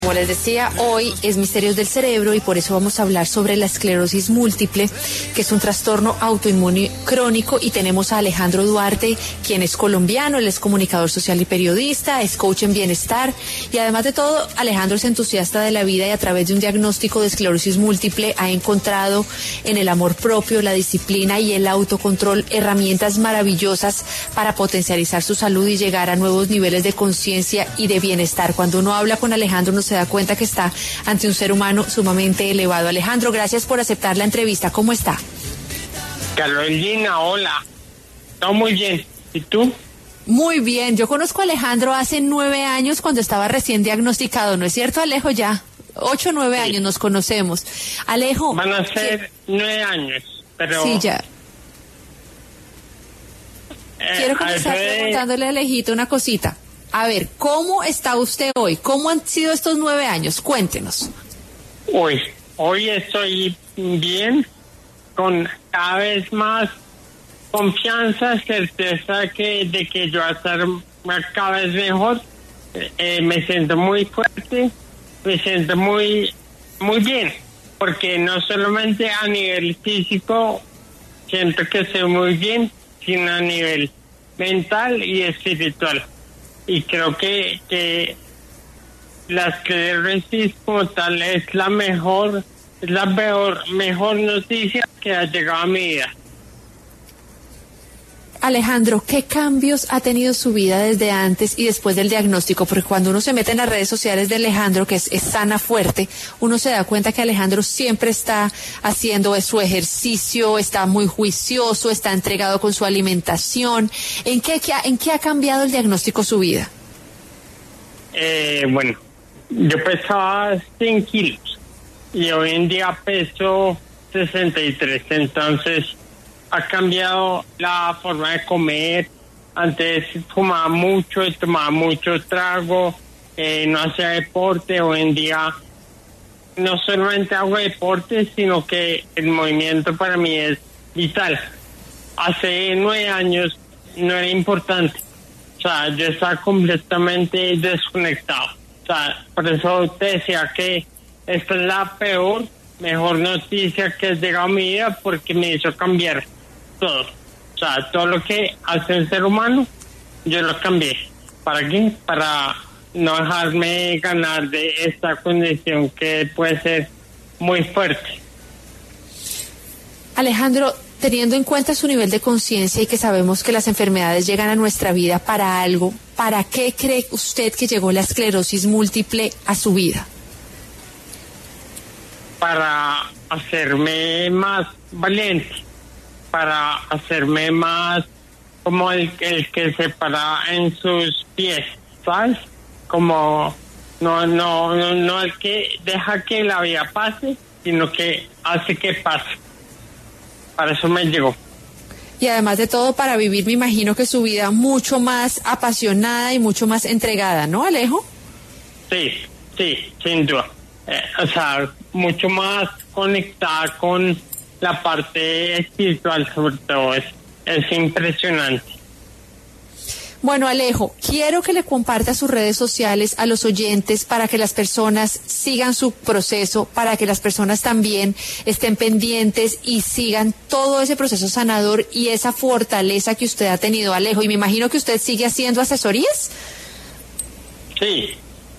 Como les decía, hoy es Misterios del Cerebro y por eso vamos a hablar sobre la esclerosis múltiple, que es un trastorno autoinmune crónico, y tenemos a Alejandro Duarte, quien es colombiano, él es comunicador social y periodista, es coach en bienestar y además de todo, Alejandro es entusiasta de la vida y a través de un diagnóstico de esclerosis múltiple ha encontrado en el amor propio, la disciplina y el autocontrol herramientas maravillosas para potencializar su salud y llegar a nuevos niveles de conciencia y de bienestar. Cuando uno habla con Alejandro, se da cuenta que está ante un ser humano sumamente elevado. Alejandro, gracias por aceptar la entrevista. ¿Cómo está? Carolina, hola. Todo muy bien. ¿Y tú? Muy bien. Yo conozco a Alejandro hace 9 años cuando estaba recién diagnosticado. ¿No es cierto, Alejo? Ya 8 o 9 años nos conocemos. Alejo. Van a ser 9 años, pero... Sí, ya. Quiero comenzar preguntándole a Alejito una cosita. A ver, ¿cómo está usted hoy? ¿Cómo han sido estos 9 años? Cuéntenos. Hoy estoy bien, con cada vez más confianza, certeza de que yo voy a estar cada vez mejor. Me siento muy fuerte, me siento muy bien, porque no solamente a nivel físico siento que estoy muy bien, sino a nivel mental y espiritual. Y creo que la esclerosis como tal es la mejor noticia que ha llegado a mi vida. Alejandro, ¿qué cambios ha tenido su vida desde antes y después del diagnóstico? Porque cuando uno se mete en las redes sociales de Alejandro, que es Sana Fuerte, uno se da cuenta que Alejandro siempre está haciendo su ejercicio, está muy juicioso, está entregado con su alimentación. ¿En qué ha cambiado el diagnóstico su vida? Bueno, yo pesaba 100 kilos y hoy en día peso 63, entonces ha cambiado la forma de comer. Antes fumaba mucho y tomaba mucho trago, no hacía deporte. Hoy en día no solamente hago deporte, sino que el movimiento para mí es vital. Hace 9 años no era importante, o sea, yo estaba completamente desconectado. O sea, por eso te decía que esta es la mejor noticia que ha llegado a mi vida, porque me hizo cambiar todo. O sea, todo lo que hace el ser humano, yo lo cambié. ¿Para qué? Para no dejarme ganar de esta condición que puede ser muy fuerte. Alejandro, teniendo en cuenta su nivel de conciencia y que sabemos que las enfermedades llegan a nuestra vida para algo, ¿para qué cree usted que llegó la esclerosis múltiple a su vida? Para hacerme más valiente, para hacerme más como el que se para en sus pies, ¿sabes? Como no el que deja que la vida pase, sino que hace que pase. Para eso me llegó. Y además de todo, para vivir, me imagino que su vida mucho más apasionada y mucho más entregada, ¿no, Alejo? Sí, sin duda. O sea, mucho más conectada con la parte espiritual, sobre todo. Es impresionante. Bueno, Alejo, quiero que le comparta sus redes sociales a los oyentes para que las personas sigan su proceso, para que las personas también estén pendientes y sigan todo ese proceso sanador y esa fortaleza que usted ha tenido, Alejo. Y me imagino que usted sigue haciendo asesorías. Sí.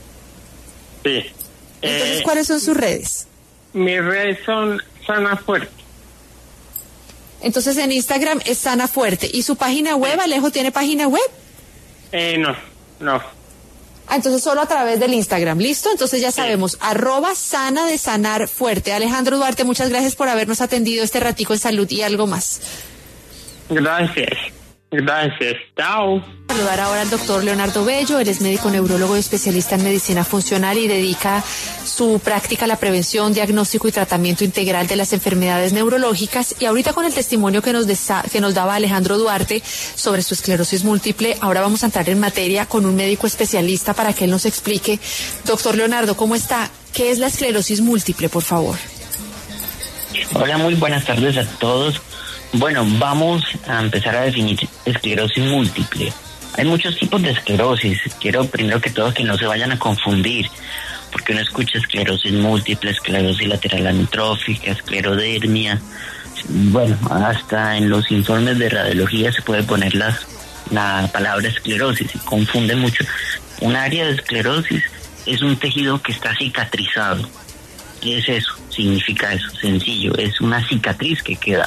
Entonces, ¿cuáles son sus redes? Mis redes son Sana Fuerte. Entonces, en Instagram es Sana Fuerte. ¿Y su página web, Alejo, tiene página web? No. Entonces solo a través del Instagram, ¿listo? Entonces ya sabemos, @sana de sanar fuerte. Alejandro Duarte, muchas gracias por habernos atendido este ratico en Salud y Algo Más. Gracias, chao. Saludar ahora al doctor Leonardo Bello, él es médico neurólogo y especialista en medicina funcional y dedica su práctica a la prevención, diagnóstico y tratamiento integral de las enfermedades neurológicas. Y ahorita con el testimonio que nos daba Alejandro Duarte sobre su esclerosis múltiple, ahora vamos a entrar en materia con un médico especialista para que él nos explique. Doctor Leonardo, ¿cómo está? ¿Qué es la esclerosis múltiple, por favor? Hola, muy buenas tardes a todos. Bueno, vamos a empezar a definir esclerosis múltiple. Hay muchos tipos de esclerosis. Quiero primero que todo que no se vayan a confundir. porque uno escucha esclerosis múltiple, esclerosis lateral amiotrófica, esclerodermia. Bueno, hasta en los informes de radiología se puede poner la palabra esclerosis y confunde mucho. Un área de esclerosis es un tejido que está cicatrizado. ¿Qué es eso? Significa eso, sencillo, es una cicatriz que queda.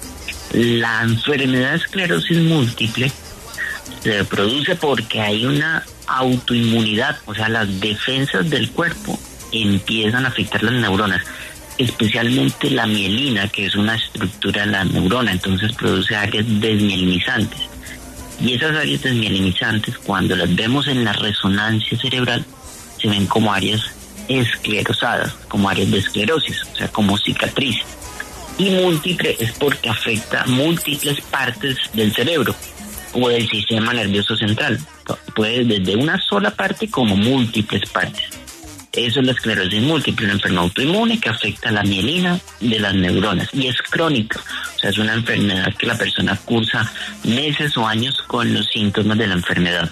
La enfermedad de esclerosis múltiple se produce porque hay una autoinmunidad, o sea, las defensas del cuerpo empiezan a afectar las neuronas, especialmente la mielina, que es una estructura de la neurona, entonces produce áreas desmielinizantes. Y esas áreas desmielinizantes, cuando las vemos en la resonancia cerebral, se ven como áreas esclerosadas, como áreas de esclerosis, o sea, como cicatriz. Y múltiple es porque afecta múltiples partes del cerebro o del sistema nervioso central. Puede desde una sola parte como múltiples partes. Eso es la esclerosis múltiple, una enfermedad autoinmune que afecta la mielina de las neuronas y es crónica. O sea, es una enfermedad que la persona cursa meses o años con los síntomas de la enfermedad.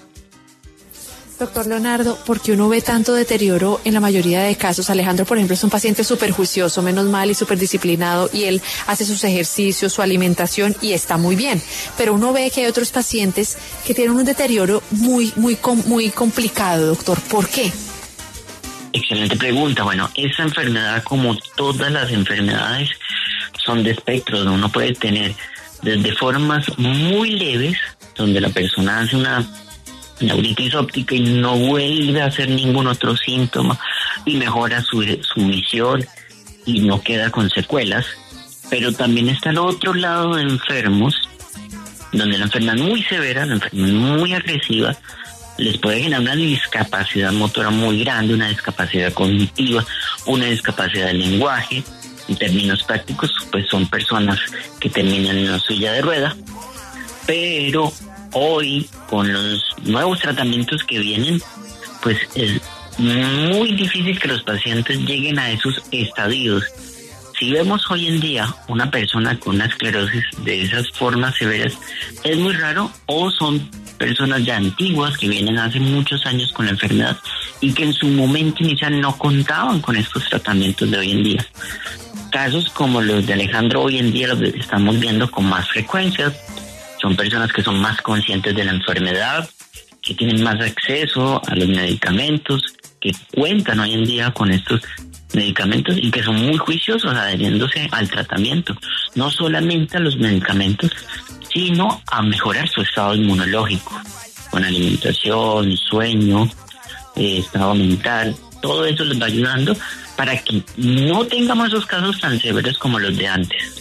Doctor Leonardo, ¿por qué uno ve tanto deterioro en la mayoría de casos? Alejandro, por ejemplo, es un paciente súper juicioso, menos mal y súper disciplinado, y él hace sus ejercicios, su alimentación y está muy bien. Pero uno ve que hay otros pacientes que tienen un deterioro muy complicado, doctor. ¿Por qué? Excelente pregunta. Bueno, esa enfermedad, como todas las enfermedades, son de espectro. Uno puede tener desde formas muy leves, donde la persona hace una neuritis óptica y no vuelve a hacer ningún otro síntoma y mejora su visión y no queda con secuelas. Pero también está el otro lado de enfermos, donde la enfermedad es muy severa, la enfermedad es muy agresiva, les puede generar una discapacidad motora muy grande, una discapacidad cognitiva, una discapacidad del lenguaje. En términos prácticos, pues son personas que terminan en una silla de rueda, pero hoy, con los nuevos tratamientos que vienen, pues es muy difícil que los pacientes lleguen a esos estadios. Si vemos hoy en día una persona con una esclerosis de esas formas severas, es muy raro, o son personas ya antiguas que vienen hace muchos años con la enfermedad y que en su momento inicial no contaban con estos tratamientos de hoy en día. Casos como los de Alejandro hoy en día los estamos viendo con más frecuencia. Son personas que son más conscientes de la enfermedad, que tienen más acceso a los medicamentos, que cuentan hoy en día con estos medicamentos y que son muy juiciosos adheriéndose al tratamiento. No solamente a los medicamentos, sino a mejorar su estado inmunológico, con alimentación, sueño, estado mental. Todo eso les va ayudando para que no tengamos esos casos tan severos como los de antes.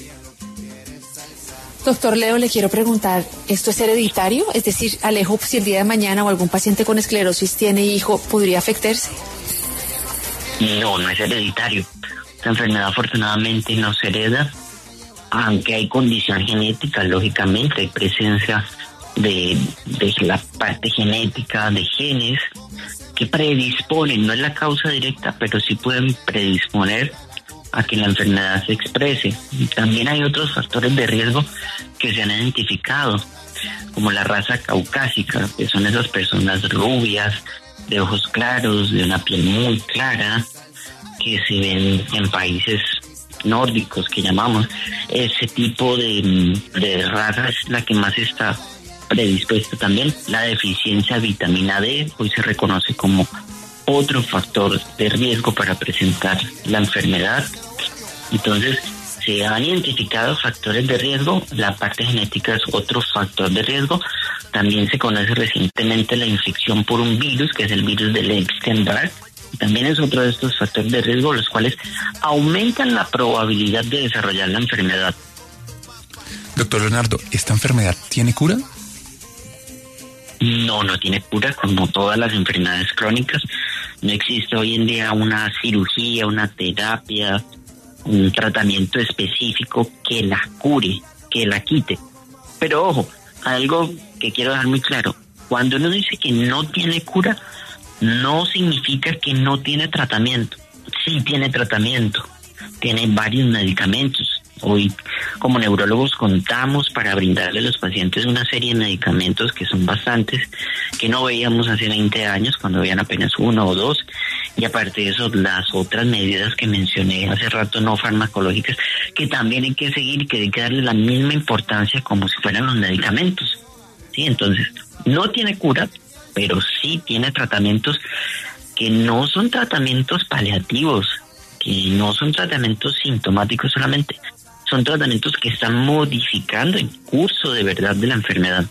Doctor Leo, le quiero preguntar, ¿esto es hereditario? Es decir, Alejo, si el día de mañana o algún paciente con esclerosis tiene hijo, ¿podría afectarse? No, no es hereditario. Esta enfermedad afortunadamente no se hereda, aunque hay condición genética, lógicamente, hay presencia de la parte genética de genes que predisponen, no es la causa directa, pero sí pueden predisponer a que la enfermedad se exprese. Y también hay otros factores de riesgo que se han identificado, como la raza caucásica, que son esas personas rubias, de ojos claros, de una piel muy clara, que se ven en países nórdicos, que llamamos. Ese tipo de raza es la que más está predispuesta. También la deficiencia de vitamina D hoy se reconoce como otro factor de riesgo para presentar la enfermedad. Entonces, se han identificado factores de riesgo, la parte genética es otro factor de riesgo. También se conoce recientemente la infección por un virus, que es el virus del Epstein-Barr. También es otro de estos factores de riesgo, los cuales aumentan la probabilidad de desarrollar la enfermedad. Doctor Leonardo, ¿esta enfermedad tiene cura? No, no tiene cura, como todas las enfermedades crónicas. No existe hoy en día una cirugía, una terapia, un tratamiento específico que la cure, que la quite. Pero ojo, algo que quiero dejar muy claro, cuando uno dice que no tiene cura, no significa que no tiene tratamiento. Sí tiene tratamiento, tiene varios medicamentos. Hoy, como neurólogos, contamos para brindarle a los pacientes una serie de medicamentos que son bastantes, que no veíamos hace 20 años, cuando veían apenas uno o dos. Y aparte de eso, las otras medidas que mencioné hace rato no farmacológicas, que también hay que seguir y que hay que darle la misma importancia como si fueran los medicamentos. ¿Sí? Entonces, no tiene cura, pero sí tiene tratamientos que no son tratamientos paliativos, que no son tratamientos sintomáticos solamente, son tratamientos que están modificando el curso de verdad de la enfermedad.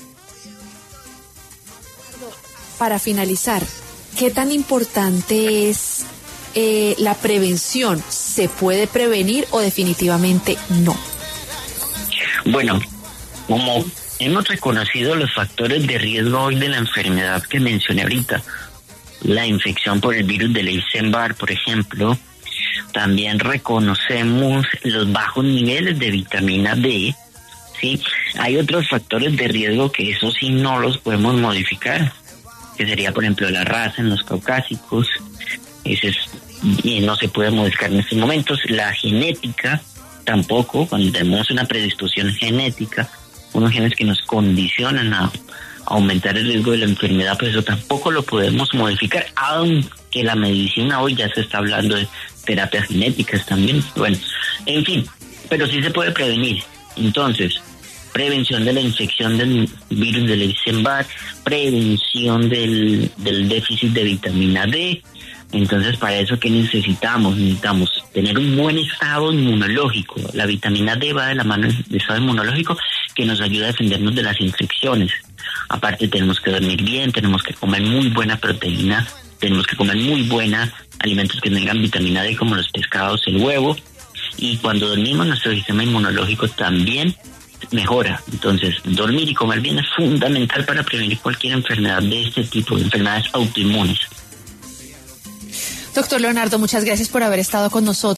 Para finalizar, ¿qué tan importante es la prevención? ¿Se puede prevenir o definitivamente no? Bueno, como hemos reconocido los factores de riesgo hoy de la enfermedad que mencioné ahorita, la infección por el virus del Epstein-Barr, por ejemplo, también reconocemos los bajos niveles de vitamina D, ¿sí? Hay otros factores de riesgo que eso sí no los podemos modificar, que sería, por ejemplo, la raza en los caucásicos, y no se puede modificar en estos momentos. La genética tampoco, cuando tenemos una predisposición genética, unos genes que nos condicionan a aumentar el riesgo de la enfermedad, pues eso tampoco lo podemos modificar, aunque la medicina hoy ya se está hablando de terapias genéticas también. Bueno, en fin, pero sí se puede prevenir. Entonces, prevención de la infección del virus del Epstein-Barr, prevención del déficit de vitamina D. Entonces, para eso, ¿qué necesitamos? Necesitamos tener un buen estado inmunológico. La vitamina D va de la mano del estado inmunológico, que nos ayuda a defendernos de las infecciones. Aparte, tenemos que dormir bien, tenemos que comer muy buena proteína, tenemos que comer muy buena alimentos que tengan vitamina D, como los pescados, el huevo. Y cuando dormimos, nuestro sistema inmunológico también mejora. Entonces, dormir y comer bien es fundamental para prevenir cualquier enfermedad de este tipo, de enfermedades autoinmunes. Doctor Leonardo, muchas gracias por haber estado con nosotros.